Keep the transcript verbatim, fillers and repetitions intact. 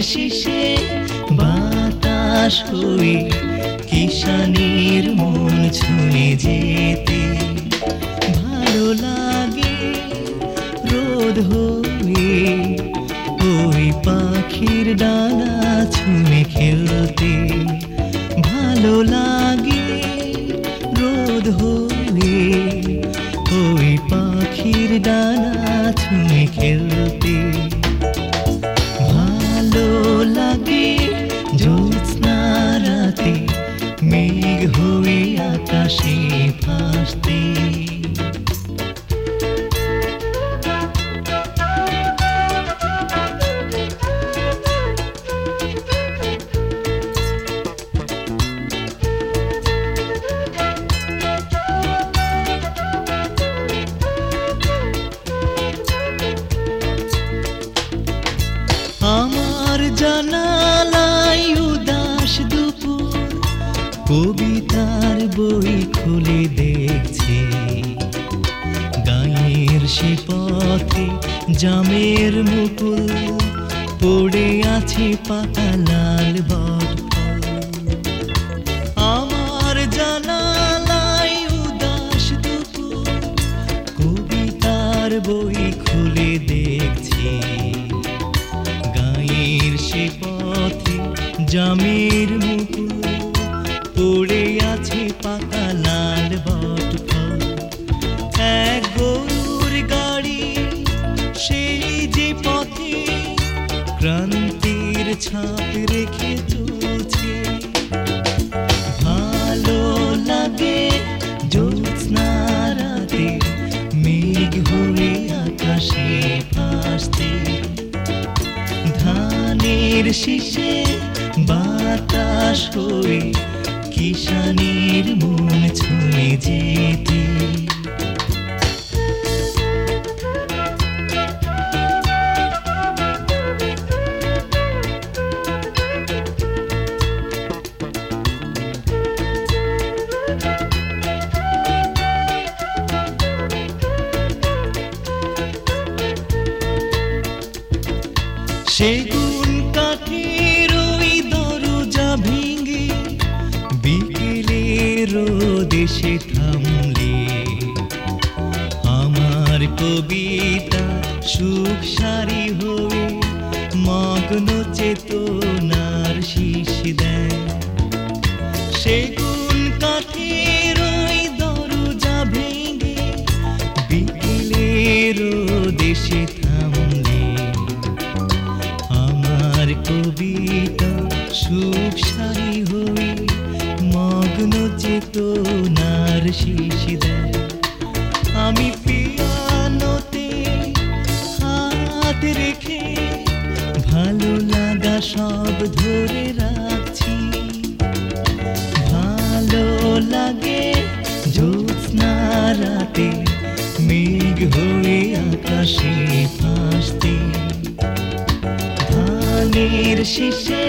শেষে বাতাস হয়ে কিষানের মন ছুঁয়ে যেতে ভালো লাগে রোদ হয়ে ওই পাখির ডানা ছুঁয়ে খেলতে ভালো লাগে রোদ হয়ে ওই পাখির ডানা ছুঁয়ে খেলতে ভালো লাগে জ্যোৎস্না রাতে মেঘ হয়ে আকাশে ভাসতে আমার জানালায় উদাস দুপুর কবিতার বই খুলে দেখছে গায়ের সে পথে জামের মুকুল পড়ে আছে পাতা লাল বটফল আমার জানালায় উদাস দুপুর কবিতার বই খুলে দেখছে গায়ের সে পথে জামের মুকুল পড়ে আছে পাতা লাল বটফল এক গরুর গাড়ি সেই যে পথে ক্রান্তির ছাপ রেখে চলছে ভালো লাগে জ্যোৎস্না রাতে মেঘ হয়ে আকাশে ভাসতে ধানের শীষে বাতাস হয়ে কিষানের মন ছুঁয়ে যেতে সেগুন কাঠের ওই দরজা ভেঙে বিকেলের দেশে থামলে আমার কবিতা সুখ সারি হয়ে মগ্ন চেতনার শীষ দেয় সেগুন কাঠের ওই দরজা ভেঙে বিকেলের দেশে থামলে আমার কবিতা সুখ সারি হয়ে মগ্ন চেতনার শীষ দেয় আমি পিয়ানোতে হাত রেখে ভালো লাগা সব ধরে রাখছি ভালো লাগে জ্যোৎস্না রাতে মেঘ হয়ে আকাশে ভাসতে ধানের শীষে